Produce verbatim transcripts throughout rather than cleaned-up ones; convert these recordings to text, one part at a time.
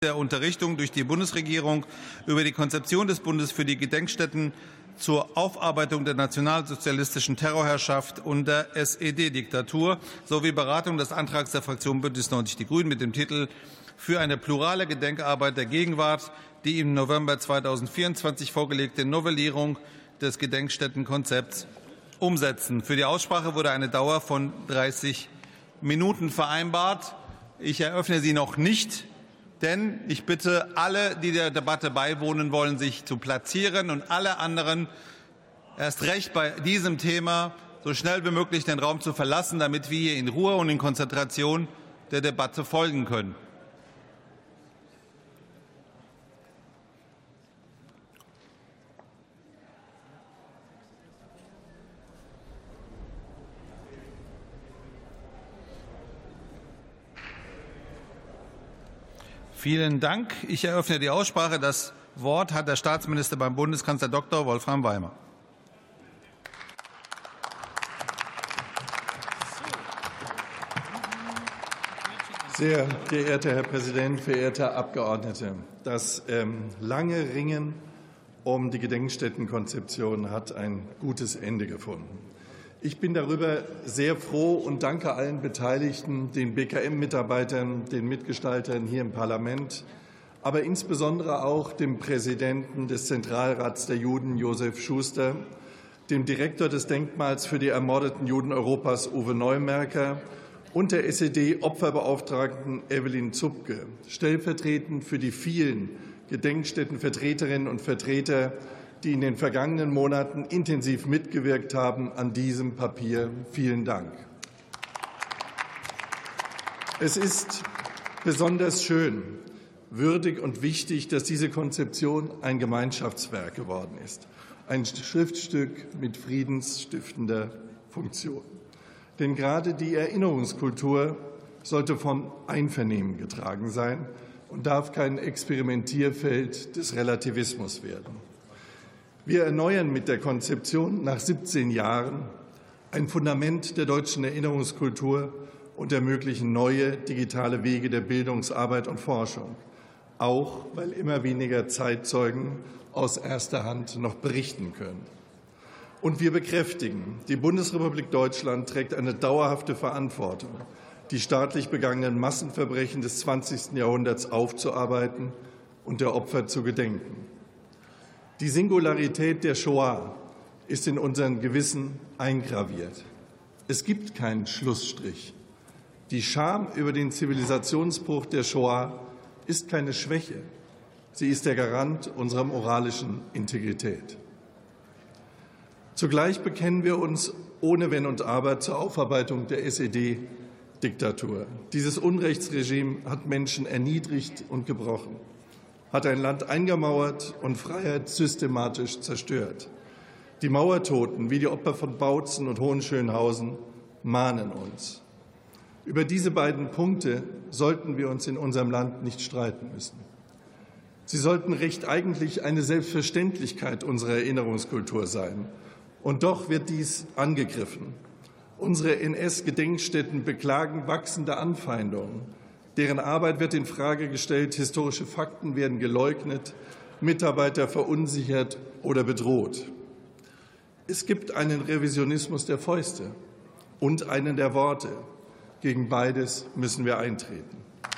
der Unterrichtung durch die Bundesregierung über die Konzeption des Bundes für die Gedenkstätten zur Aufarbeitung der nationalsozialistischen Terrorherrschaft und der S E D-Diktatur sowie Beratung des Antrags der Fraktion Bündnis neunzig Die Grünen mit dem Titel Für eine plurale Gedenkarbeit der Gegenwart, die im November zweitausendvierundzwanzig vorgelegte Novellierung des Gedenkstättenkonzepts umsetzen. Für die Aussprache wurde eine Dauer von dreißig Minuten vereinbart. Ich eröffne sie noch nicht. Denn ich bitte alle, die der Debatte beiwohnen wollen, sich zu platzieren und alle anderen erst recht bei diesem Thema so schnell wie möglich den Raum zu verlassen, damit wir hier in Ruhe und in Konzentration der Debatte folgen können. Vielen Dank. Ich eröffne die Aussprache. Das Wort hat der Staatsminister beim Bundeskanzler Doktor Wolfram Weimer. Sehr geehrter Herr Präsident, verehrte Abgeordnete! Das ähm, lange Ringen um die Gedenkstättenkonzeption hat ein gutes Ende gefunden. Ich bin darüber sehr froh und danke allen Beteiligten, den B K M-Mitarbeitern, den Mitgestaltern hier im Parlament, aber insbesondere auch dem Präsidenten des Zentralrats der Juden, Josef Schuster, dem Direktor des Denkmals für die ermordeten Juden Europas, Uwe Neumerker, und der S E D-Opferbeauftragten Evelyn Zupke, stellvertretend für die vielen Gedenkstättenvertreterinnen und Vertreter, die in den vergangenen Monaten intensiv mitgewirkt haben an diesem Papier. Vielen Dank. Es ist besonders schön, würdig und wichtig, dass diese Konzeption ein Gemeinschaftswerk geworden ist, ein Schriftstück mit friedensstiftender Funktion. Denn gerade die Erinnerungskultur sollte vom Einvernehmen getragen sein und darf kein Experimentierfeld des Relativismus werden. Wir erneuern mit der Konzeption nach siebzehn Jahren ein Fundament der deutschen Erinnerungskultur und ermöglichen neue digitale Wege der Bildungsarbeit und Forschung, auch weil immer weniger Zeitzeugen aus erster Hand noch berichten können. Und wir bekräftigen, die Bundesrepublik Deutschland trägt eine dauerhafte Verantwortung, die staatlich begangenen Massenverbrechen des zwanzigsten Jahrhunderts aufzuarbeiten und der Opfer zu gedenken. Die Singularität der Shoah ist in unseren Gewissen eingraviert. Es gibt keinen Schlussstrich. Die Scham über den Zivilisationsbruch der Shoah ist keine Schwäche. Sie ist der Garant unserer moralischen Integrität. Zugleich bekennen wir uns ohne Wenn und Aber zur Aufarbeitung der S E D-Diktatur. Dieses Unrechtsregime hat Menschen erniedrigt und gebrochen, hat ein Land eingemauert und Freiheit systematisch zerstört. Die Mauertoten wie die Opfer von Bautzen und Hohenschönhausen mahnen uns. Über diese beiden Punkte sollten wir uns in unserem Land nicht streiten müssen. Sie sollten recht eigentlich eine Selbstverständlichkeit unserer Erinnerungskultur sein. Und doch wird dies angegriffen. Unsere N S-Gedenkstätten beklagen wachsende Anfeindungen. Deren Arbeit wird in Frage gestellt, historische Fakten werden geleugnet, Mitarbeiter verunsichert oder bedroht. Es gibt einen Revisionismus der Fäuste und einen der Worte. Gegen beides müssen wir eintreten.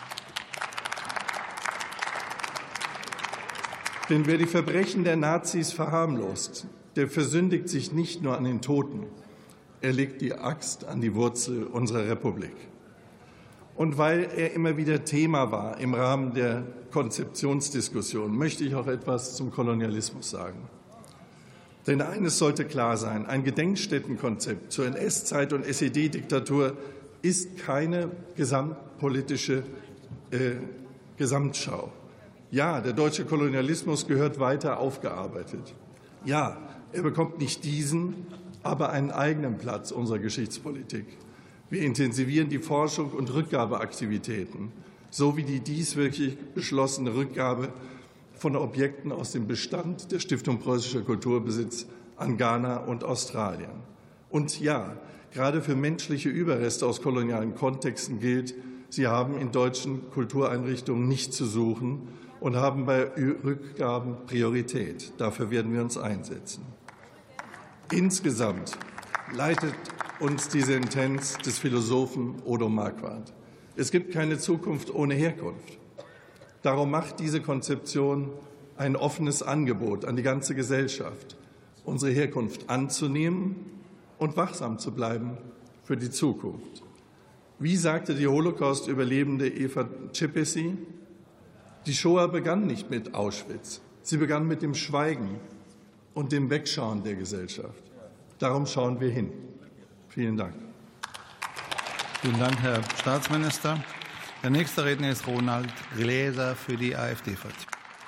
Denn wer die Verbrechen der Nazis verharmlost, der versündigt sich nicht nur an den Toten, er legt die Axt an die Wurzel unserer Republik. Und weil er immer wieder Thema war im Rahmen der Konzeptionsdiskussion, möchte ich auch etwas zum Kolonialismus sagen. Denn eines sollte klar sein, ein Gedenkstättenkonzept zur N S-Zeit und S E D-Diktatur ist keine gesamtpolitische äh, Gesamtschau. Ja, der deutsche Kolonialismus gehört weiter aufgearbeitet. Ja, er bekommt nicht diesen, aber einen eigenen Platz unserer Geschichtspolitik. Wir intensivieren die Forschung und Rückgabeaktivitäten sowie die dies wirklich beschlossene Rückgabe von Objekten aus dem Bestand der Stiftung Preußischer Kulturbesitz an Ghana und Australien. Und ja, gerade für menschliche Überreste aus kolonialen Kontexten gilt, Sie haben in deutschen Kultureinrichtungen nichts zu suchen und haben bei Rückgaben Priorität. Dafür werden wir uns einsetzen. Insgesamt leitet uns die Sentenz des Philosophen Odo Marquardt: Es gibt keine Zukunft ohne Herkunft. Darum macht diese Konzeption ein offenes Angebot an die ganze Gesellschaft, unsere Herkunft anzunehmen und wachsam zu bleiben für die Zukunft. Wie sagte die Holocaust-Überlebende Eva Tschepesi, die Shoah begann nicht mit Auschwitz, sie begann mit dem Schweigen und dem Wegschauen der Gesellschaft. Darum schauen wir hin. Vielen Dank. Vielen Dank, Herr Staatsminister. Der nächste Redner ist Ronald Gläser für die AfD-Fraktion.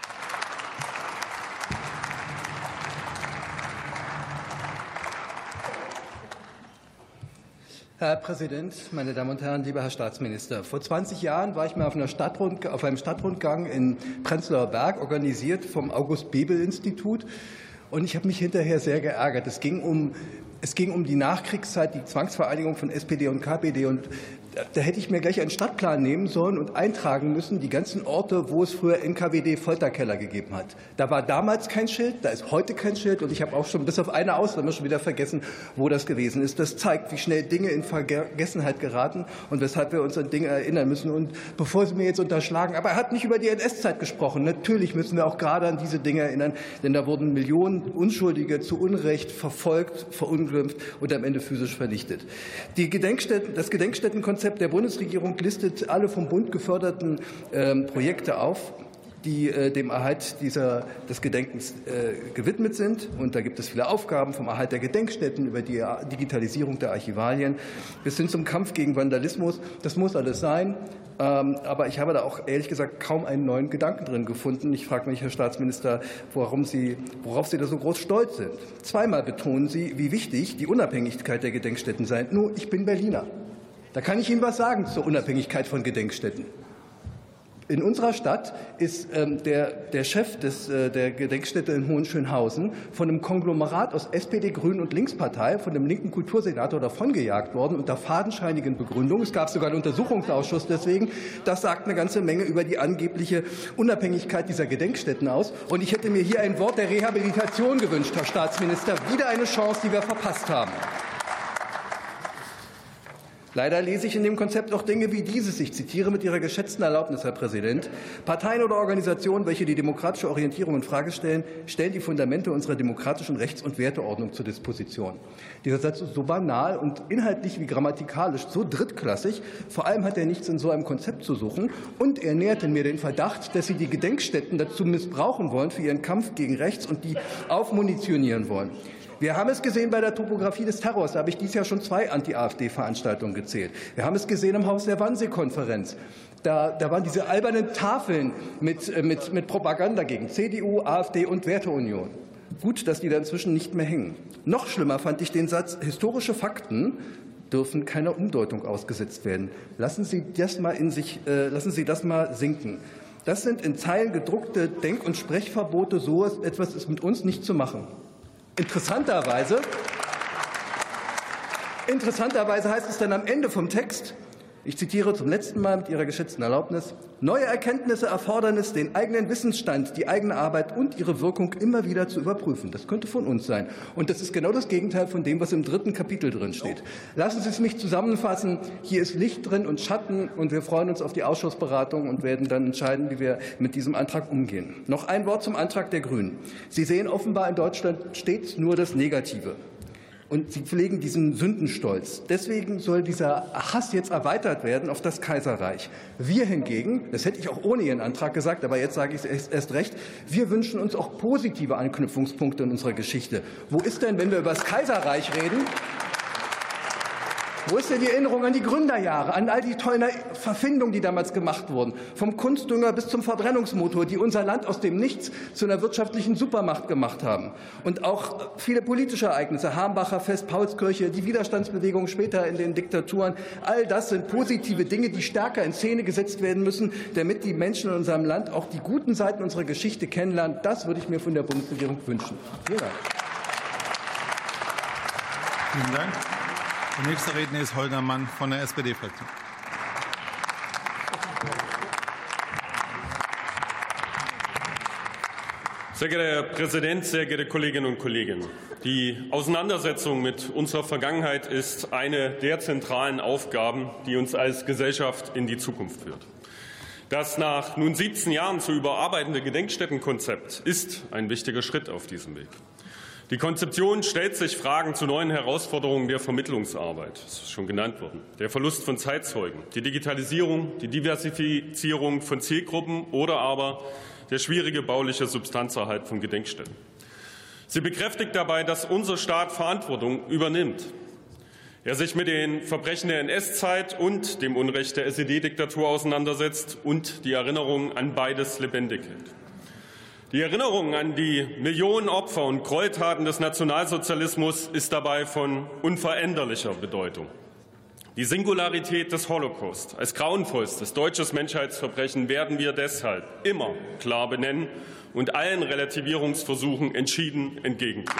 Herr Präsident, meine Damen und Herren, lieber Herr Staatsminister! Vor zwanzig Jahren war ich mal auf, einer Stadtrund, auf einem Stadtrundgang in Prenzlauer Berg, organisiert vom August-Bebel-Institut. Und ich habe mich hinterher sehr geärgert. Es ging um, es ging um die Nachkriegszeit, die Zwangsvereinigung von S P D und K P D. Und da hätte ich mir gleich einen Stadtplan nehmen sollen und eintragen müssen, die ganzen Orte, wo es früher N K W D-Folterkeller gegeben hat. Da war damals kein Schild, da ist heute kein Schild, und ich habe auch schon bis auf eine Ausnahme schon wieder vergessen, wo das gewesen ist. Das zeigt, wie schnell Dinge in Vergessenheit geraten und weshalb wir uns an Dinge erinnern müssen. Und bevor Sie mir jetzt unterschlagen, aber er hat nicht über die N S-Zeit gesprochen. Natürlich müssen wir auch gerade an diese Dinge erinnern, denn da wurden Millionen Unschuldige zu Unrecht verfolgt, verunglimpft und am Ende physisch vernichtet. Die Gedenkstätten, das Gedenkstättenkonzept der Bundesregierung listet alle vom Bund geförderten äh, Projekte auf, die äh, dem Erhalt dieser, des Gedenkens äh, gewidmet sind. Und da gibt es viele Aufgaben, vom Erhalt der Gedenkstätten über die Digitalisierung der Archivalien bis hin zum Kampf gegen Vandalismus. Das muss alles sein. Ähm, aber ich habe da auch ehrlich gesagt kaum einen neuen Gedanken drin gefunden. Ich frage mich, Herr Staatsminister, warum Sie, worauf Sie da so groß stolz sind. Zweimal betonen Sie, wie wichtig die Unabhängigkeit der Gedenkstätten sei. Nur, ich bin Berliner. Da kann ich Ihnen was sagen zur Unabhängigkeit von Gedenkstätten. In unserer Stadt ist ähm, der, der Chef des, äh, der Gedenkstätte in Hohenschönhausen von einem Konglomerat aus S P D, Grünen und Linkspartei, von dem linken Kultursenator davongejagt worden unter fadenscheinigen Begründungen. Es gab sogar einen Untersuchungsausschuss deswegen. Das sagt eine ganze Menge über die angebliche Unabhängigkeit dieser Gedenkstätten aus. Und ich hätte mir hier ein Wort der Rehabilitation gewünscht, Herr Staatsminister. Wieder eine Chance, die wir verpasst haben. Leider lese ich in dem Konzept auch Dinge wie dieses. Ich zitiere mit Ihrer geschätzten Erlaubnis, Herr Präsident. Parteien oder Organisationen, welche die demokratische Orientierung in Frage stellen, stellen die Fundamente unserer demokratischen Rechts- und Werteordnung zur Disposition. Dieser Satz ist so banal und inhaltlich wie grammatikalisch so drittklassig. Vor allem hat er nichts in so einem Konzept zu suchen. Und er nährt in mir den Verdacht, dass Sie die Gedenkstätten dazu missbrauchen wollen für Ihren Kampf gegen rechts und die aufmunitionieren wollen. Wir haben es gesehen bei der Topographie des Terrors. Da habe ich dieses Jahr schon zwei Anti-AfD-Veranstaltungen gezählt. Wir haben es gesehen im Haus der Wannsee-Konferenz. Da, da waren diese albernen Tafeln mit, mit, mit Propaganda gegen C D U, AfD und Werteunion. Gut, dass die da inzwischen nicht mehr hängen. Noch schlimmer fand ich den Satz, historische Fakten dürfen keiner Umdeutung ausgesetzt werden. Lassen Sie das mal in sich, äh, lassen Sie das mal sinken. Das sind in Zeilen gedruckte Denk- und Sprechverbote. So etwas ist mit uns nicht zu machen. Interessanterweise, interessanterweise heißt es dann am Ende vom Text, ich zitiere zum letzten Mal mit Ihrer geschätzten Erlaubnis, neue Erkenntnisse erfordern es, den eigenen Wissensstand, die eigene Arbeit und ihre Wirkung immer wieder zu überprüfen. Das könnte von uns sein. Und das ist genau das Gegenteil von dem, was im dritten Kapitel drin steht. Lassen Sie es mich zusammenfassen. Hier ist Licht drin und Schatten, und wir freuen uns auf die Ausschussberatung und werden dann entscheiden, wie wir mit diesem Antrag umgehen. Noch ein Wort zum Antrag der Grünen. Sie sehen offenbar in Deutschland stets nur das Negative. Und Sie pflegen diesen Sündenstolz. Deswegen soll dieser Hass jetzt erweitert werden auf das Kaiserreich. Wir hingegen, das hätte ich auch ohne Ihren Antrag gesagt, aber jetzt sage ich es erst recht, wir wünschen uns auch positive Anknüpfungspunkte in unserer Geschichte. Wo ist denn, wenn wir über das Kaiserreich reden, wo ist denn die Erinnerung an die Gründerjahre, an all die tollen Verfindungen, die damals gemacht wurden, vom Kunstdünger bis zum Verbrennungsmotor, die unser Land aus dem Nichts zu einer wirtschaftlichen Supermacht gemacht haben? Und auch viele politische Ereignisse, Hambacher Fest, Paulskirche, die Widerstandsbewegung später in den Diktaturen, all das sind positive Dinge, die stärker in Szene gesetzt werden müssen, damit die Menschen in unserem Land auch die guten Seiten unserer Geschichte kennenlernen. Das würde ich mir von der Bundesregierung wünschen. Vielen Dank. Vielen Dank. Der nächste Redner ist Holger Mann von der S P D-Fraktion. Sehr geehrter Herr Präsident, sehr geehrte Kolleginnen und Kollegen! Die Auseinandersetzung mit unserer Vergangenheit ist eine der zentralen Aufgaben, die uns als Gesellschaft in die Zukunft führt. Das nach nun siebzehn Jahren zu überarbeitende Gedenkstättenkonzept ist ein wichtiger Schritt auf diesem Weg. Die Konzeption stellt sich Fragen zu neuen Herausforderungen der Vermittlungsarbeit. Das ist schon genannt worden. Der Verlust von Zeitzeugen, die Digitalisierung, die Diversifizierung von Zielgruppen oder aber der schwierige bauliche Substanzerhalt von Gedenkstätten. Sie bekräftigt dabei, dass unser Staat Verantwortung übernimmt. Er sich mit den Verbrechen der N S-Zeit und dem Unrecht der S E D-Diktatur auseinandersetzt und die Erinnerung an beides lebendig hält. Die Erinnerung an die Millionen Opfer und Gräueltaten des Nationalsozialismus ist dabei von unveränderlicher Bedeutung. Die Singularität des Holocaust als grauenvollstes deutsches Menschheitsverbrechen werden wir deshalb immer klar benennen und allen Relativierungsversuchen entschieden entgegentreten.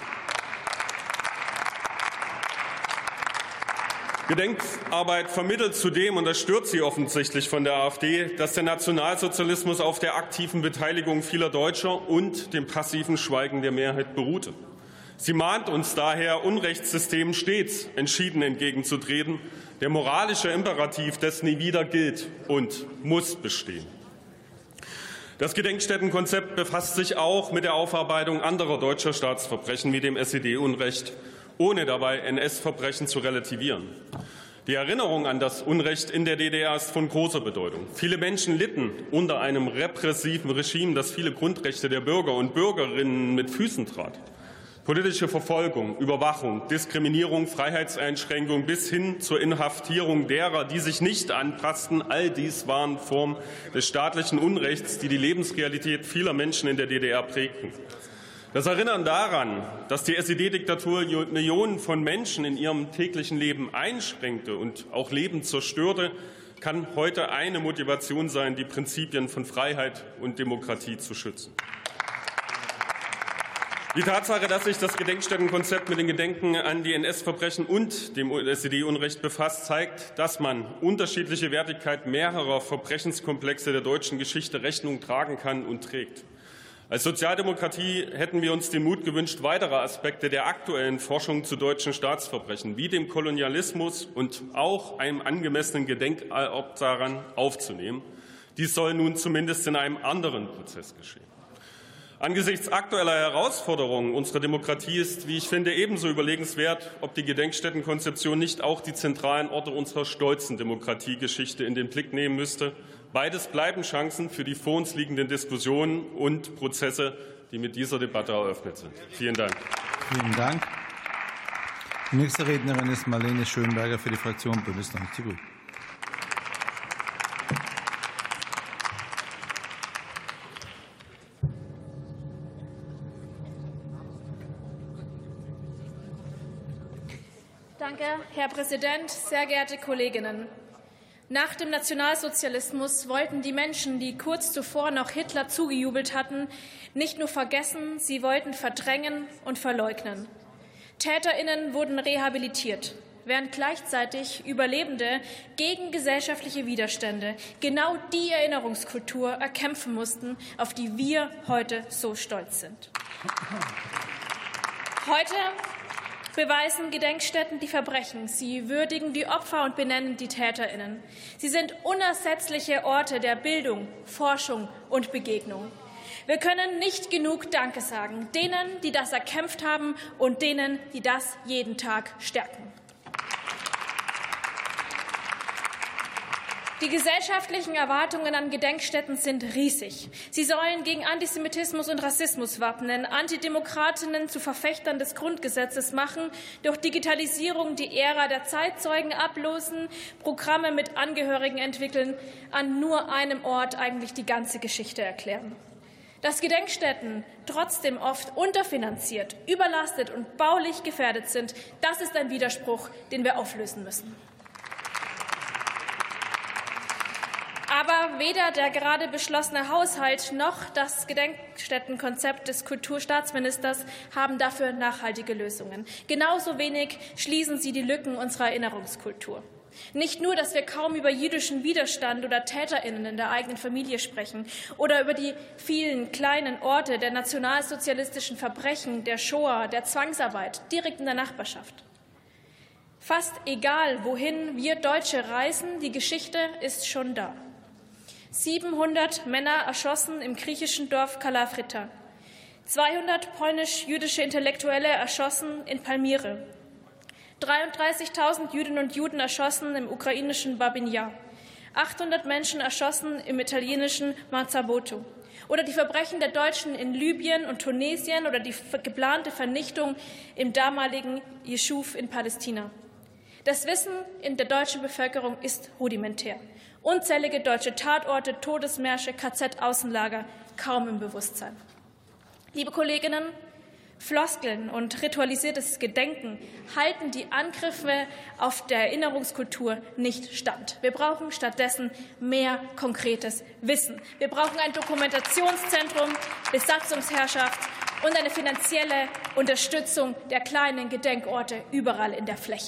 Gedenkarbeit vermittelt zudem, und das stört Sie offensichtlich von der AfD, dass der Nationalsozialismus auf der aktiven Beteiligung vieler Deutscher und dem passiven Schweigen der Mehrheit beruhte. Sie mahnt uns daher, Unrechtssystemen stets entschieden entgegenzutreten. Der moralische Imperativ des Nie wieder gilt und muss bestehen. Das Gedenkstättenkonzept befasst sich auch mit der Aufarbeitung anderer deutscher Staatsverbrechen wie dem S E D-Unrecht, ohne dabei N S-Verbrechen zu relativieren. Die Erinnerung an das Unrecht in der D D R ist von großer Bedeutung. Viele Menschen litten unter einem repressiven Regime, das viele Grundrechte der Bürger und Bürgerinnen mit Füßen trat. Politische Verfolgung, Überwachung, Diskriminierung, Freiheitseinschränkung bis hin zur Inhaftierung derer, die sich nicht anpassten, all dies waren Formen des staatlichen Unrechts, die die Lebensrealität vieler Menschen in der D D R prägten. Das Erinnern daran, dass die S E D-Diktatur Millionen von Menschen in ihrem täglichen Leben einschränkte und auch Leben zerstörte, kann heute eine Motivation sein, die Prinzipien von Freiheit und Demokratie zu schützen. Die Tatsache, dass sich das Gedenkstättenkonzept mit den Gedenken an die N S-Verbrechen und dem S E D-Unrecht befasst, zeigt, dass man unterschiedliche Wertigkeit mehrerer Verbrechenskomplexe der deutschen Geschichte Rechnung tragen kann und trägt. Als Sozialdemokratie hätten wir uns den Mut gewünscht, weitere Aspekte der aktuellen Forschung zu deutschen Staatsverbrechen wie dem Kolonialismus und auch einem angemessenen Gedenkort daran aufzunehmen. Dies soll nun zumindest in einem anderen Prozess geschehen. Angesichts aktueller Herausforderungen unserer Demokratie ist, wie ich finde, ebenso überlegenswert, ob die Gedenkstättenkonzeption nicht auch die zentralen Orte unserer stolzen Demokratiegeschichte in den Blick nehmen müsste. Beides bleiben Chancen für die vor uns liegenden Diskussionen und Prozesse, die mit dieser Debatte eröffnet sind. Vielen Dank. Vielen Dank. Die nächste Rednerin ist Marlene Schönberger für die Fraktion Bündnis neunzig Die Grünen. Danke, Herr Präsident, sehr geehrte Kolleginnen! Nach dem Nationalsozialismus wollten die Menschen, die kurz zuvor noch Hitler zugejubelt hatten, nicht nur vergessen, sie wollten verdrängen und verleugnen. TäterInnen wurden rehabilitiert, während gleichzeitig Überlebende gegen gesellschaftliche Widerstände genau die Erinnerungskultur erkämpfen mussten, auf die wir heute so stolz sind. Heute beweisen Gedenkstätten die Verbrechen. Sie würdigen die Opfer und benennen die TäterInnen. Sie sind unersetzliche Orte der Bildung, Forschung und Begegnung. Wir können nicht genug Danke sagen, denen, die das erkämpft haben und denen, die das jeden Tag stärken. Die gesellschaftlichen Erwartungen an Gedenkstätten sind riesig. Sie sollen gegen Antisemitismus und Rassismus wappnen, Antidemokratinnen zu Verfechtern des Grundgesetzes machen, durch Digitalisierung die Ära der Zeitzeugen ablösen, Programme mit Angehörigen entwickeln, an nur einem Ort eigentlich die ganze Geschichte erklären. Dass Gedenkstätten trotzdem oft unterfinanziert, überlastet und baulich gefährdet sind, das ist ein Widerspruch, den wir auflösen müssen. Aber weder der gerade beschlossene Haushalt noch das Gedenkstättenkonzept des Kulturstaatsministers haben dafür nachhaltige Lösungen. Genauso wenig schließen sie die Lücken unserer Erinnerungskultur. Nicht nur, dass wir kaum über jüdischen Widerstand oder TäterInnen in der eigenen Familie sprechen oder über die vielen kleinen Orte der nationalsozialistischen Verbrechen, der Shoah, der Zwangsarbeit direkt in der Nachbarschaft. Fast egal, wohin wir Deutsche reisen, die Geschichte ist schon da. siebenhundert Männer erschossen im griechischen Dorf Kalafrita. zweihundert polnisch-jüdische Intellektuelle erschossen in Palmyre. dreiunddreißigtausend Jüdinnen und Juden erschossen im ukrainischen Babin Jar. achthundert Menschen erschossen im italienischen Marzaboto. Oder die Verbrechen der Deutschen in Libyen und Tunesien oder die geplante Vernichtung im damaligen Jeschuv in Palästina. Das Wissen in der deutschen Bevölkerung ist rudimentär. Unzählige deutsche Tatorte, Todesmärsche, K Z-Außenlager kaum im Bewusstsein. Liebe Kolleginnen, Floskeln und ritualisiertes Gedenken halten die Angriffe auf der Erinnerungskultur nicht stand. Wir brauchen stattdessen mehr konkretes Wissen. Wir brauchen ein Dokumentationszentrum, Besatzungsherrschaft und eine finanzielle Unterstützung der kleinen Gedenkorte überall in der Fläche.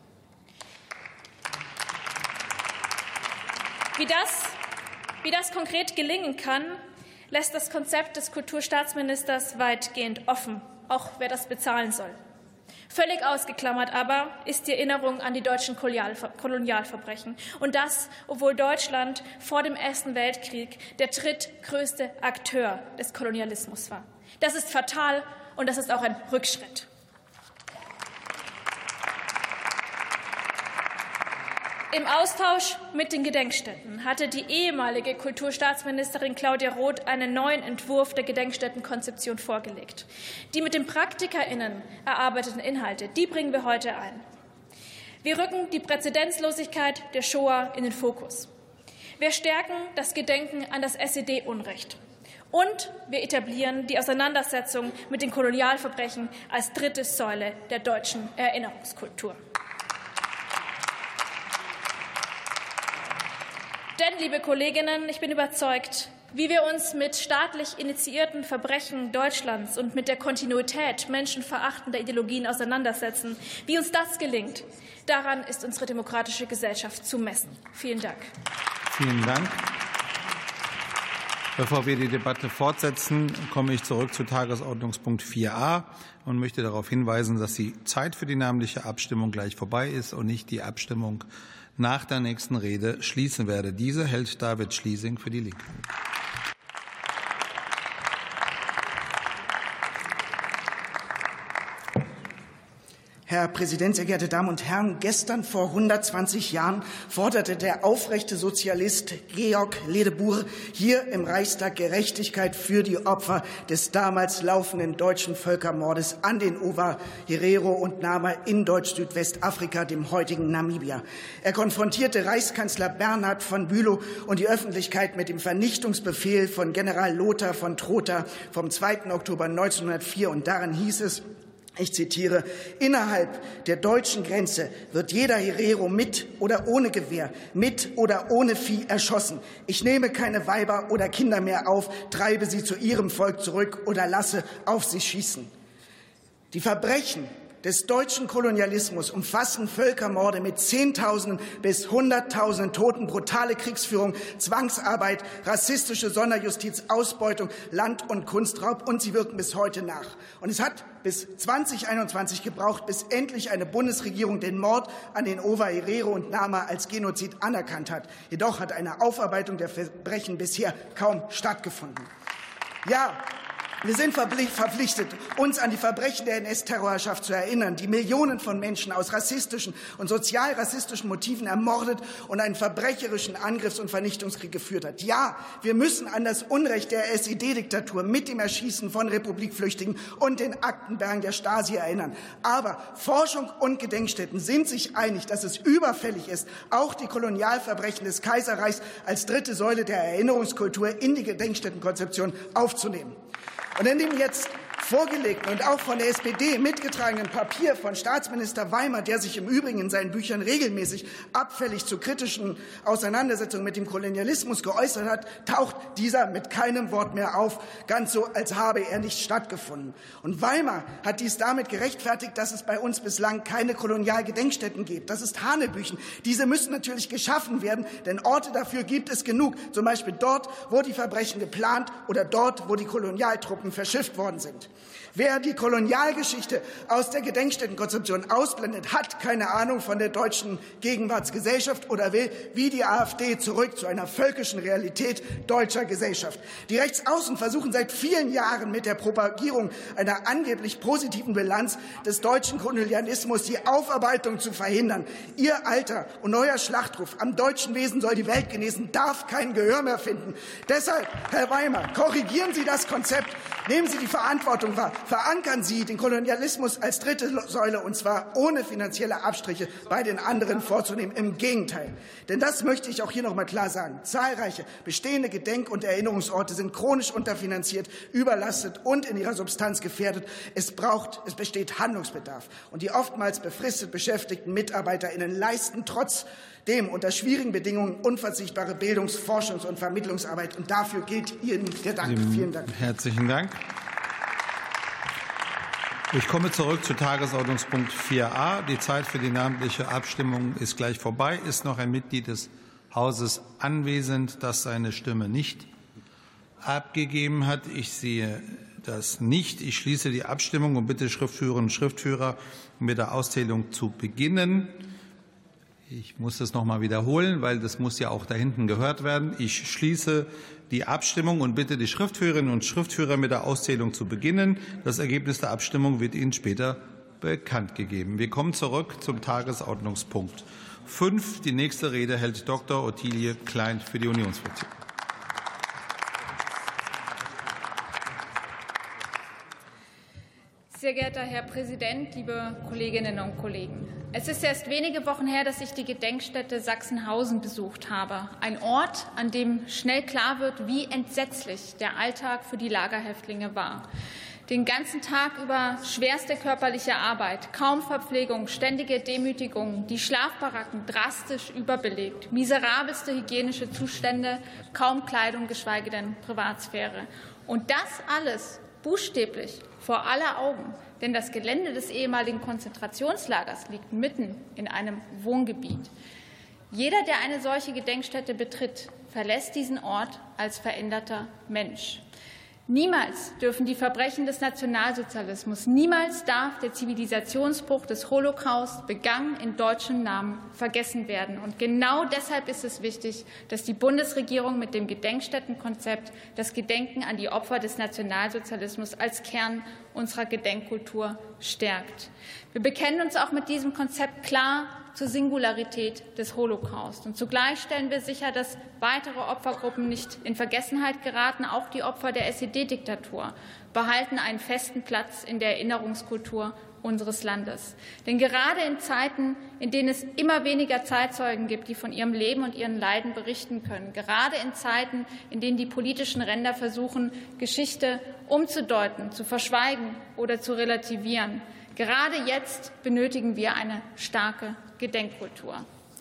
Wie das, wie das konkret gelingen kann, lässt das Konzept des Kulturstaatsministers weitgehend offen, auch wer das bezahlen soll. Völlig ausgeklammert aber ist die Erinnerung an die deutschen Kolonialverbrechen. Und das, obwohl Deutschland vor dem Ersten Weltkrieg der drittgrößte Akteur des Kolonialismus war. Das ist fatal und das ist auch ein Rückschritt. Im Austausch mit den Gedenkstätten hatte die ehemalige Kulturstaatsministerin Claudia Roth einen neuen Entwurf der Gedenkstättenkonzeption vorgelegt. Die mit den PraktikerInnen erarbeiteten Inhalte, die bringen wir heute ein. Wir rücken die Präzedenzlosigkeit der Shoah in den Fokus. Wir stärken das Gedenken an das S E D-Unrecht. Und wir etablieren die Auseinandersetzung mit den Kolonialverbrechen als dritte Säule der deutschen Erinnerungskultur. Denn, liebe Kolleginnen, ich bin überzeugt, wie wir uns mit staatlich initiierten Verbrechen Deutschlands und mit der Kontinuität menschenverachtender Ideologien auseinandersetzen, wie uns das gelingt, daran ist unsere demokratische Gesellschaft zu messen. Vielen Dank. Vielen Dank. Bevor wir die Debatte fortsetzen, komme ich zurück zu Tagesordnungspunkt vier a und möchte darauf hinweisen, dass die Zeit für die namentliche Abstimmung gleich vorbei ist und ich die Abstimmung nach der nächsten Rede schließen werde. Diese hält David Schliesing für die Linke. Herr Präsident, sehr geehrte Damen und Herren! Gestern vor hundertzwanzig Jahren forderte der aufrechte Sozialist Georg Ledebour hier im Reichstag Gerechtigkeit für die Opfer des damals laufenden deutschen Völkermordes an den Ova, Herero und Nama in Deutsch-Südwestafrika, dem heutigen Namibia. Er konfrontierte Reichskanzler Bernhard von Bülow und die Öffentlichkeit mit dem Vernichtungsbefehl von General Lothar von Trotha vom zweiten Oktober neunzehnhundertvier. Und darin hieß es, ich zitiere, innerhalb der deutschen Grenze wird jeder Herero mit oder ohne Gewehr, mit oder ohne Vieh erschossen. Ich nehme keine Weiber oder Kinder mehr auf, treibe sie zu ihrem Volk zurück oder lasse auf sie schießen. Die Verbrechen des deutschen Kolonialismus umfassen Völkermorde mit Zehntausenden bis Hunderttausenden Toten, brutale Kriegsführung, Zwangsarbeit, rassistische Sonderjustiz, Ausbeutung, Land- und Kunstraub, und sie wirken bis heute nach. Und es hat bis zweitausendeinundzwanzig gebraucht, bis endlich eine Bundesregierung den Mord an den Ova, Herero und Nama als Genozid anerkannt hat. Jedoch hat eine Aufarbeitung der Verbrechen bisher kaum stattgefunden. Ja, wir sind verpflichtet, uns an die Verbrechen der N S-Terrorherrschaft zu erinnern, die Millionen von Menschen aus rassistischen und sozial-rassistischen Motiven ermordet und einen verbrecherischen Angriffs- und Vernichtungskrieg geführt hat. Ja, wir müssen an das Unrecht der S E D-Diktatur mit dem Erschießen von Republikflüchtigen und den Aktenbergen der Stasi erinnern. Aber Forschung und Gedenkstätten sind sich einig, dass es überfällig ist, auch die Kolonialverbrechen des Kaiserreichs als dritte Säule der Erinnerungskultur in die Gedenkstättenkonzeption aufzunehmen. Und indem jetzt vorgelegten und auch von der S P D mitgetragenen Papier von Staatsminister Weimer, der sich im Übrigen in seinen Büchern regelmäßig abfällig zu kritischen Auseinandersetzungen mit dem Kolonialismus geäußert hat, taucht dieser mit keinem Wort mehr auf, ganz so, als habe er nicht stattgefunden. Und Weimer hat dies damit gerechtfertigt, dass es bei uns bislang keine Kolonialgedenkstätten gibt. Das ist Hanebüchen. Diese müssen natürlich geschaffen werden, denn Orte dafür gibt es genug, zum Beispiel dort, wo die Verbrechen geplant oder dort, wo die Kolonialtruppen verschifft worden sind. Wer die Kolonialgeschichte aus der Gedenkstättenkonzeption ausblendet, hat keine Ahnung von der deutschen Gegenwartsgesellschaft oder will, wie die AfD, zurück zu einer völkischen Realität deutscher Gesellschaft. Die Rechtsaußen versuchen seit vielen Jahren mit der Propagierung einer angeblich positiven Bilanz des deutschen Kolonialismus die Aufarbeitung zu verhindern. Ihr alter und neuer Schlachtruf, am deutschen Wesen soll die Welt genesen, darf kein Gehör mehr finden. Deshalb, Herr Weimer, korrigieren Sie das Konzept, nehmen Sie die Verantwortung wahr. Verankern Sie den Kolonialismus als dritte Säule, und zwar ohne finanzielle Abstriche bei den anderen vorzunehmen. Im Gegenteil. Denn das möchte ich auch hier noch mal klar sagen. Zahlreiche bestehende Gedenk- und Erinnerungsorte sind chronisch unterfinanziert, überlastet und in ihrer Substanz gefährdet. Es braucht, es besteht Handlungsbedarf. Und die oftmals befristet beschäftigten MitarbeiterInnen leisten trotzdem unter schwierigen Bedingungen unverzichtbare Bildungs-, Forschungs- und Vermittlungsarbeit. Und dafür gilt Ihnen der Dank. Vielen Dank. Herzlichen Dank. Ich komme zurück zu Tagesordnungspunkt vier a. Die Zeit für die namentliche Abstimmung ist gleich vorbei. Ist noch ein Mitglied des Hauses anwesend, das seine Stimme nicht abgegeben hat? Ich sehe das nicht. Ich schließe die Abstimmung und bitte Schriftführerinnen und Schriftführer, mit der Auszählung zu beginnen. Ich muss das noch mal wiederholen, weil das muss ja auch da hinten gehört werden. Ich schließe die Abstimmung und bitte die Schriftführerinnen und Schriftführer, mit der Auszählung zu beginnen. Das Ergebnis der Abstimmung wird Ihnen später bekannt gegeben. Wir kommen zurück zum Tagesordnungspunkt fünf. Die nächste Rede hält Doktor Ottilie Klein für die Unionsfraktion. Sehr geehrter Herr Präsident, liebe Kolleginnen und Kollegen! Es ist erst wenige Wochen her, dass ich die Gedenkstätte Sachsenhausen besucht habe. Ein Ort, an dem schnell klar wird, wie entsetzlich der Alltag für die Lagerhäftlinge war. Den ganzen Tag über schwerste körperliche Arbeit, kaum Verpflegung, ständige Demütigung, die Schlafbaracken drastisch überbelegt, miserabelste hygienische Zustände, kaum Kleidung, geschweige denn Privatsphäre. Und das alles buchstäblich vor aller Augen, denn das Gelände des ehemaligen Konzentrationslagers liegt mitten in einem Wohngebiet. Jeder, der eine solche Gedenkstätte betritt, verlässt diesen Ort als veränderter Mensch. Niemals dürfen die Verbrechen des Nationalsozialismus, niemals darf der Zivilisationsbruch des Holocaust, begangen in deutschem Namen, vergessen werden. Und genau deshalb ist es wichtig, dass die Bundesregierung mit dem Gedenkstättenkonzept das Gedenken an die Opfer des Nationalsozialismus als Kern unserer Gedenkkultur stärkt. Wir bekennen uns auch mit diesem Konzept klar zur Singularität des Holocaust. Und zugleich stellen wir sicher, dass weitere Opfergruppen nicht in Vergessenheit geraten. Auch die Opfer der S E D-Diktatur behalten einen festen Platz in der Erinnerungskultur unseres Landes. Denn gerade in Zeiten, in denen es immer weniger Zeitzeugen gibt, die von ihrem Leben und ihren Leiden berichten können, gerade in Zeiten, in denen die politischen Ränder versuchen, Geschichte umzudeuten, zu verschweigen oder zu relativieren, gerade jetzt benötigen wir eine starke Gedenkkultur.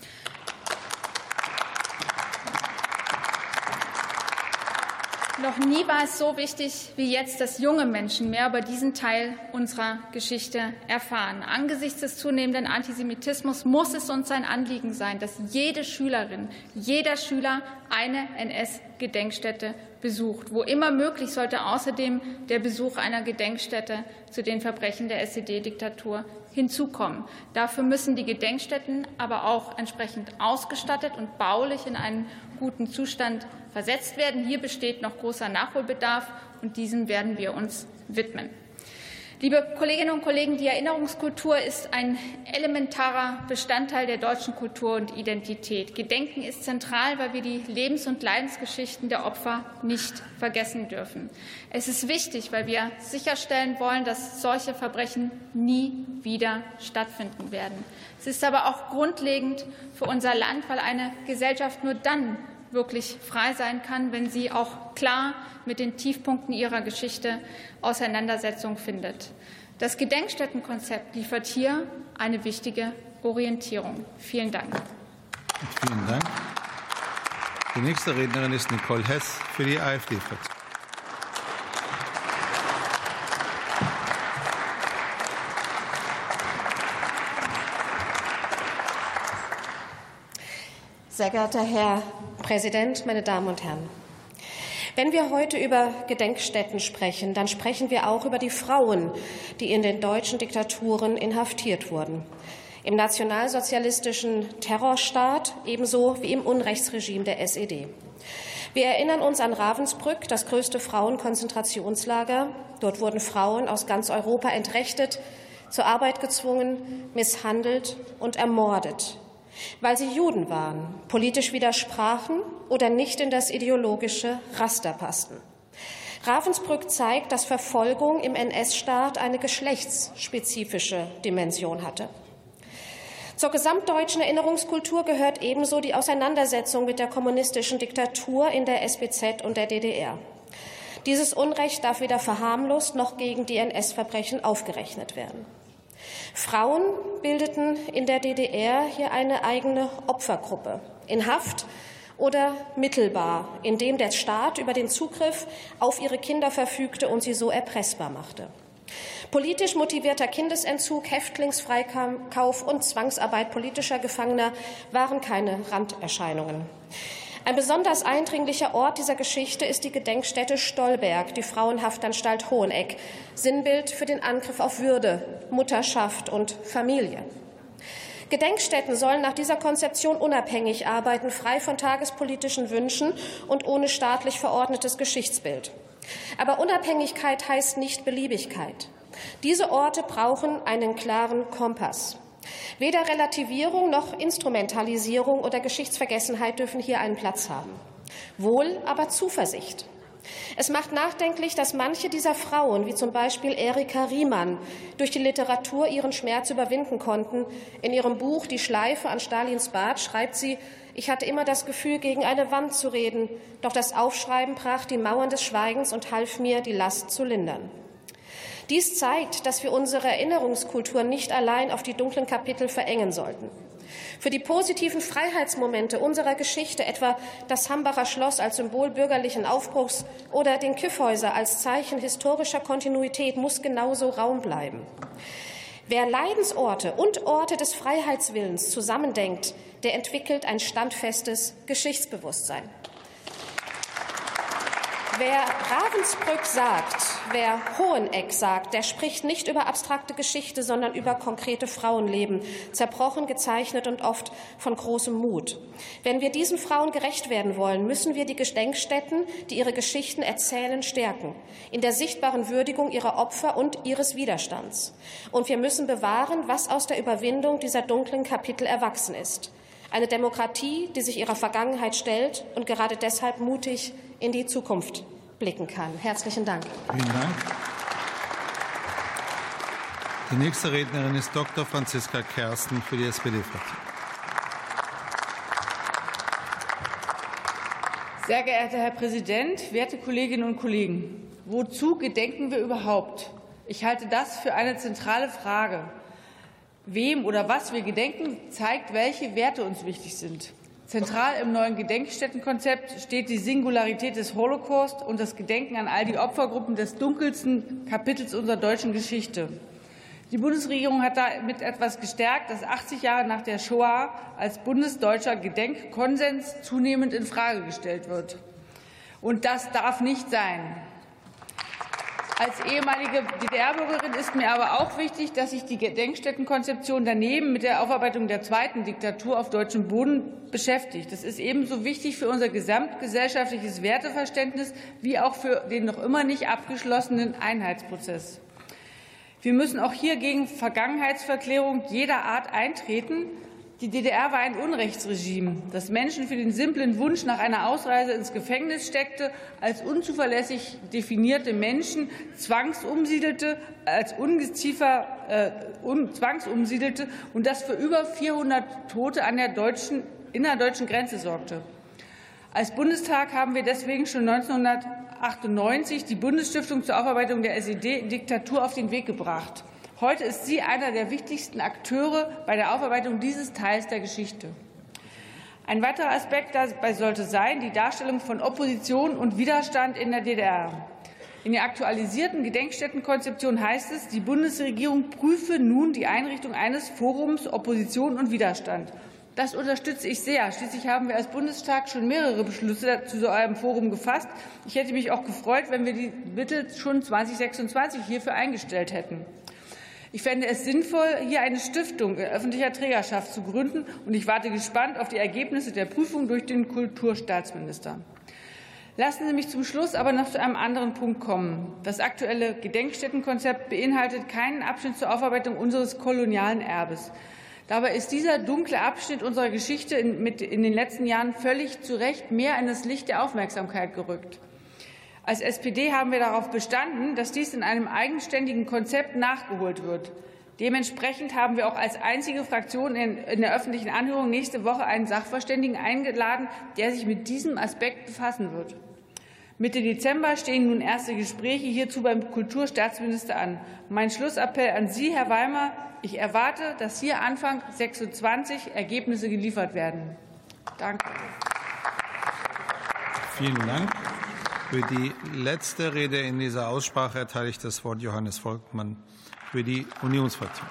Noch nie war es so wichtig wie jetzt, dass junge Menschen mehr über diesen Teil unserer Geschichte erfahren. Angesichts des zunehmenden Antisemitismus muss es uns ein Anliegen sein, dass jede Schülerin, jeder Schüler eine N S-Gedenkstätte besucht. Wo immer möglich sollte außerdem der Besuch einer Gedenkstätte zu den Verbrechen der S E D-Diktatur hinzukommen. Dafür müssen die Gedenkstätten aber auch entsprechend ausgestattet und baulich in einen guten Zustand versetzt werden. Hier besteht noch großer Nachholbedarf, und diesem werden wir uns widmen. Liebe Kolleginnen und Kollegen, die Erinnerungskultur ist ein elementarer Bestandteil der deutschen Kultur und Identität. Gedenken ist zentral, weil wir die Lebens- und Leidensgeschichten der Opfer nicht vergessen dürfen. Es ist wichtig, weil wir sicherstellen wollen, dass solche Verbrechen nie wieder stattfinden werden. Es ist aber auch grundlegend für unser Land, weil eine Gesellschaft nur dann wirklich frei sein kann, wenn sie auch klar mit den Tiefpunkten ihrer Geschichte Auseinandersetzung findet. Das Gedenkstättenkonzept liefert hier eine wichtige Orientierung. Vielen Dank. Vielen Dank. Die nächste Rednerin ist Nicole Hess für die AfD-Fraktion. Sehr geehrter Herr Präsident, meine Damen und Herren! Wenn wir heute über Gedenkstätten sprechen, dann sprechen wir auch über die Frauen, die in den deutschen Diktaturen inhaftiert wurden. Im nationalsozialistischen Terrorstaat ebenso wie im Unrechtsregime der S E D. Wir erinnern uns an Ravensbrück, das größte Frauenkonzentrationslager. Dort wurden Frauen aus ganz Europa entrechtet, zur Arbeit gezwungen, misshandelt und ermordet, weil sie Juden waren, politisch widersprachen oder nicht in das ideologische Raster passten. Ravensbrück zeigt, dass Verfolgung im N S-Staat eine geschlechtsspezifische Dimension hatte. Zur gesamtdeutschen Erinnerungskultur gehört ebenso die Auseinandersetzung mit der kommunistischen Diktatur in der S B Z und der D D R. Dieses Unrecht darf weder verharmlost noch gegen die N S-Verbrechen aufgerechnet werden. Frauen bildeten in der D D R hier eine eigene Opfergruppe, in Haft oder mittelbar, indem der Staat über den Zugriff auf ihre Kinder verfügte und sie so erpressbar machte. Politisch motivierter Kindesentzug, Häftlingsfreikauf und Zwangsarbeit politischer Gefangener waren keine Randerscheinungen. Ein besonders eindringlicher Ort dieser Geschichte ist die Gedenkstätte Stolberg, die Frauenhaftanstalt Hoheneck, Sinnbild für den Angriff auf Würde, Mutterschaft und Familie. Gedenkstätten sollen nach dieser Konzeption unabhängig arbeiten, frei von tagespolitischen Wünschen und ohne staatlich verordnetes Geschichtsbild. Aber Unabhängigkeit heißt nicht Beliebigkeit. Diese Orte brauchen einen klaren Kompass. Weder Relativierung noch Instrumentalisierung oder Geschichtsvergessenheit dürfen hier einen Platz haben. Wohl aber Zuversicht. Es macht nachdenklich, dass manche dieser Frauen, wie zum Beispiel Erika Riemann, durch die Literatur ihren Schmerz überwinden konnten. In ihrem Buch »Die Schleife an Stalins Bart« schreibt sie: Ich hatte immer das Gefühl, gegen eine Wand zu reden, doch das Aufschreiben brach die Mauern des Schweigens und half mir, die Last zu lindern. Dies zeigt, dass wir unsere Erinnerungskultur nicht allein auf die dunklen Kapitel verengen sollten. Für die positiven Freiheitsmomente unserer Geschichte, etwa das Hambacher Schloss als Symbol bürgerlichen Aufbruchs oder den Kyffhäuser als Zeichen historischer Kontinuität, muss genauso Raum bleiben. Wer Leidensorte und Orte des Freiheitswillens zusammendenkt, der entwickelt ein standfestes Geschichtsbewusstsein. Wer Ravensbrück sagt, wer Hoheneck sagt, der spricht nicht über abstrakte Geschichte, sondern über konkrete Frauenleben, zerbrochen, gezeichnet und oft von großem Mut. Wenn wir diesen Frauen gerecht werden wollen, müssen wir die Gedenkstätten, die ihre Geschichten erzählen, stärken, in der sichtbaren Würdigung ihrer Opfer und ihres Widerstands. Und wir müssen bewahren, was aus der Überwindung dieser dunklen Kapitel erwachsen ist. Eine Demokratie, die sich ihrer Vergangenheit stellt und gerade deshalb mutig in die Zukunft blicken kann. Herzlichen Dank. Vielen Dank. Die nächste Rednerin ist Doktor Franziska Kersten für die S P D-Fraktion. Sehr geehrter Herr Präsident, werte Kolleginnen und Kollegen! Wozu gedenken wir überhaupt? Ich halte das für eine zentrale Frage. Wem oder was wir gedenken, zeigt, welche Werte uns wichtig sind. Zentral im neuen Gedenkstättenkonzept steht die Singularität des Holocaust und das Gedenken an all die Opfergruppen des dunkelsten Kapitels unserer deutschen Geschichte. Die Bundesregierung hat damit etwas gestärkt, das achtzig Jahre nach der Shoah als bundesdeutscher Gedenkkonsens zunehmend infrage gestellt wird. Und das darf nicht sein. Als ehemalige D D R-Bürgerin ist mir aber auch wichtig, dass sich die Gedenkstättenkonzeption daneben mit der Aufarbeitung der zweiten Diktatur auf deutschem Boden beschäftigt. Das ist ebenso wichtig für unser gesamtgesellschaftliches Werteverständnis wie auch für den noch immer nicht abgeschlossenen Einheitsprozess. Wir müssen auch hier gegen Vergangenheitsverklärung jeder Art eintreten. Die D D R war ein Unrechtsregime, das Menschen für den simplen Wunsch nach einer Ausreise ins Gefängnis steckte, als unzuverlässig definierte Menschen zwangsumsiedelte, als Ungeziefer äh, un, zwangsumsiedelte und das für über vierhundert Tote an der deutschen, innerdeutschen Grenze sorgte. Als Bundestag haben wir deswegen schon neunzehnhundertachtundneunzig die Bundesstiftung zur Aufarbeitung der S E D-Diktatur auf den Weg gebracht. Heute ist sie einer der wichtigsten Akteure bei der Aufarbeitung dieses Teils der Geschichte. Ein weiterer Aspekt dabei sollte sein die Darstellung von Opposition und Widerstand in der D D R. In der aktualisierten Gedenkstättenkonzeption heißt es, die Bundesregierung prüfe nun die Einrichtung eines Forums Opposition und Widerstand. Das unterstütze ich sehr. Schließlich haben wir als Bundestag schon mehrere Beschlüsse zu so einem Forum gefasst. Ich hätte mich auch gefreut, wenn wir die Mittel schon zweitausendsechsundzwanzig hierfür eingestellt hätten. Ich fände es sinnvoll, hier eine Stiftung in öffentlicher Trägerschaft zu gründen, und ich warte gespannt auf die Ergebnisse der Prüfung durch den Kulturstaatsminister. Lassen Sie mich zum Schluss aber noch zu einem anderen Punkt kommen. Das aktuelle Gedenkstättenkonzept beinhaltet keinen Abschnitt zur Aufarbeitung unseres kolonialen Erbes. Dabei ist dieser dunkle Abschnitt unserer Geschichte in, mit, in den letzten Jahren völlig zu Recht mehr in das Licht der Aufmerksamkeit gerückt. Als S P D haben wir darauf bestanden, dass dies in einem eigenständigen Konzept nachgeholt wird. Dementsprechend haben wir auch als einzige Fraktion in, in der öffentlichen Anhörung nächste Woche einen Sachverständigen eingeladen, der sich mit diesem Aspekt befassen wird. Mitte Dezember stehen nun erste Gespräche hierzu beim Kulturstaatsminister an. Mein Schlussappell an Sie, Herr Weimer: Ich erwarte, dass hier Anfang sechsundzwanzig Ergebnisse geliefert werden. Danke. Vielen Dank. Für die letzte Rede in dieser Aussprache erteile ich das Wort Johannes Volkmann für die Unionsfraktion.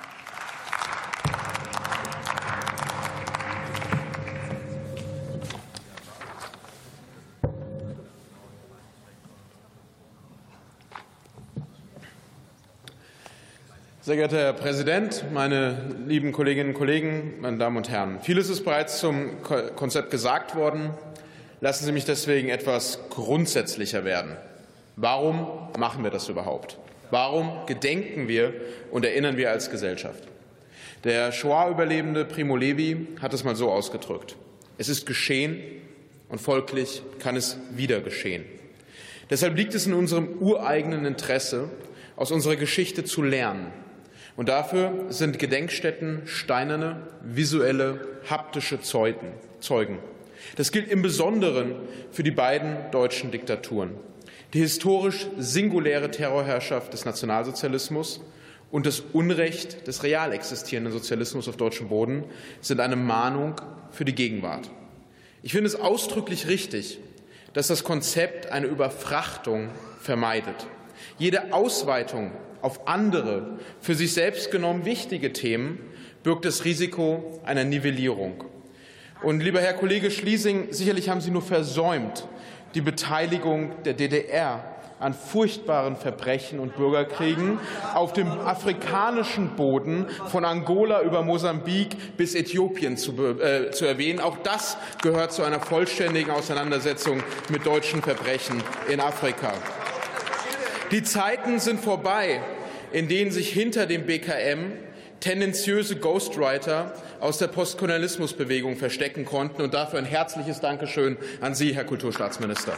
Sehr geehrter Herr Präsident, meine lieben Kolleginnen und Kollegen, meine Damen und Herren! Vieles ist bereits zum Konzept gesagt worden. Lassen Sie mich deswegen etwas grundsätzlicher werden. Warum machen wir das überhaupt? Warum gedenken wir und erinnern wir als Gesellschaft? Der Shoah-Überlebende Primo Levi hat es mal so ausgedrückt: Es ist geschehen und folglich kann es wieder geschehen. Deshalb liegt es in unserem ureigenen Interesse, aus unserer Geschichte zu lernen. Und dafür sind Gedenkstätten steinerne, visuelle, haptische Zeugen. Das gilt im Besonderen für die beiden deutschen Diktaturen. Die historisch singuläre Terrorherrschaft des Nationalsozialismus und das Unrecht des real existierenden Sozialismus auf deutschem Boden sind eine Mahnung für die Gegenwart. Ich finde es ausdrücklich richtig, dass das Konzept eine Überfrachtung vermeidet. Jede Ausweitung auf andere, für sich selbst genommen wichtige Themen birgt das Risiko einer Nivellierung. Und, lieber Herr Kollege Schliesing, sicherlich haben Sie nur versäumt, die Beteiligung der D D R an furchtbaren Verbrechen und Bürgerkriegen auf dem afrikanischen Boden von Angola über Mosambik bis Äthiopien zu, äh, zu erwähnen. Auch das gehört zu einer vollständigen Auseinandersetzung mit deutschen Verbrechen in Afrika. Die Zeiten sind vorbei, in denen sich hinter dem B K M tendenziöse Ghostwriter aus der Postkolonialismusbewegung verstecken konnten. Und dafür ein herzliches Dankeschön an Sie, Herr Kulturstaatsminister.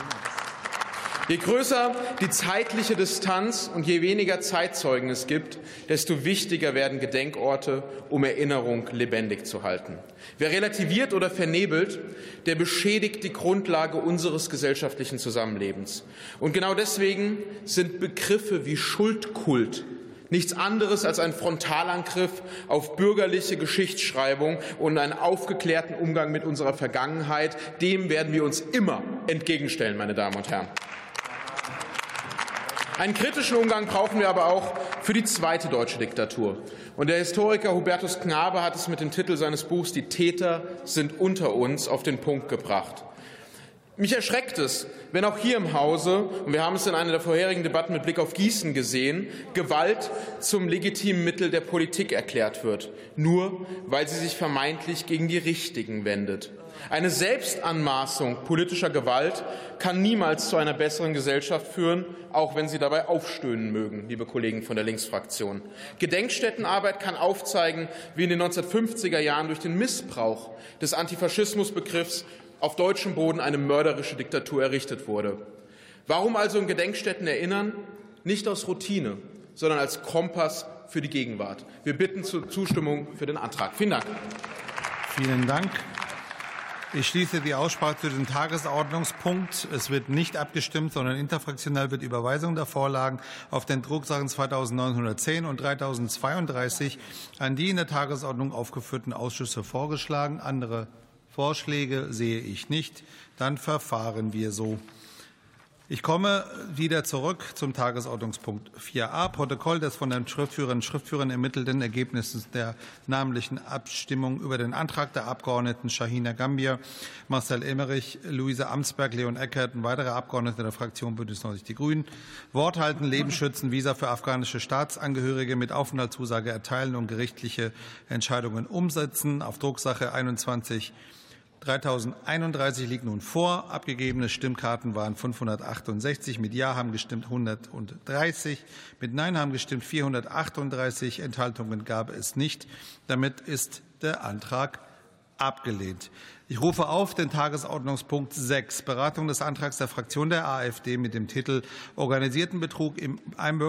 Je größer die zeitliche Distanz und je weniger Zeitzeugen es gibt, desto wichtiger werden Gedenkorte, um Erinnerung lebendig zu halten. Wer relativiert oder vernebelt, der beschädigt die Grundlage unseres gesellschaftlichen Zusammenlebens. Und genau deswegen sind Begriffe wie Schuldkult nichts anderes als ein Frontalangriff auf bürgerliche Geschichtsschreibung und einen aufgeklärten Umgang mit unserer Vergangenheit. Dem werden wir uns immer entgegenstellen, meine Damen und Herren. Einen kritischen Umgang brauchen wir aber auch für die zweite deutsche Diktatur. Und der Historiker Hubertus Knabe hat es mit dem Titel seines Buchs »Die Täter sind unter uns« auf den Punkt gebracht. Mich erschreckt es, wenn auch hier im Hause, und wir haben es in einer der vorherigen Debatten mit Blick auf Gießen gesehen, Gewalt zum legitimen Mittel der Politik erklärt wird, nur weil sie sich vermeintlich gegen die Richtigen wendet. Eine Selbstanmaßung politischer Gewalt kann niemals zu einer besseren Gesellschaft führen, auch wenn Sie dabei aufstöhnen mögen, liebe Kollegen von der Linksfraktion. Gedenkstättenarbeit kann aufzeigen, wie in den neunzehnhundertfünfziger Jahren durch den Missbrauch des Antifaschismusbegriffs auf deutschem Boden eine mörderische Diktatur errichtet wurde. Warum also in Gedenkstätten erinnern? Nicht aus Routine, sondern als Kompass für die Gegenwart. Wir bitten zur Zustimmung für den Antrag. Vielen Dank. Vielen Dank. Ich schließe die Aussprache zu dem Tagesordnungspunkt. Es wird nicht abgestimmt, sondern interfraktionell wird Überweisung der Vorlagen auf den Drucksachen zweitausendneunhundertzehn und dreitausendzweiunddreißig an die in der Tagesordnung aufgeführten Ausschüsse vorgeschlagen. Andere Vorschläge sehe ich nicht. Dann verfahren wir so. Ich komme wieder zurück zum Tagesordnungspunkt vier a, Protokoll des von den Schriftführerinnen und Schriftführern ermittelten Ergebnisses der namentlichen Abstimmung über den Antrag der Abgeordneten Shahina Gambier, Marcel Emmerich, Luise Amsberg, Leon Eckert und weitere Abgeordnete der Fraktion Bündnis neunzig Die Grünen. Wort halten, Leben schützen, Visa für afghanische Staatsangehörige mit Aufenthaltszusage erteilen und gerichtliche Entscheidungen umsetzen. Auf Drucksache einundzwanzig dreitausendeinunddreißig liegt nun vor. Abgegebene Stimmkarten waren fünfhundertachtundsechzig. Mit Ja haben gestimmt hundertdreißig. Mit Nein haben gestimmt vierhundertachtunddreißig. Enthaltungen gab es nicht. Damit ist der Antrag abgelehnt. Ich rufe auf den Tagesordnungspunkt sechs, Beratung des Antrags der Fraktion der AfD mit dem Titel Organisierten Betrug im Einbürgerungsgesetz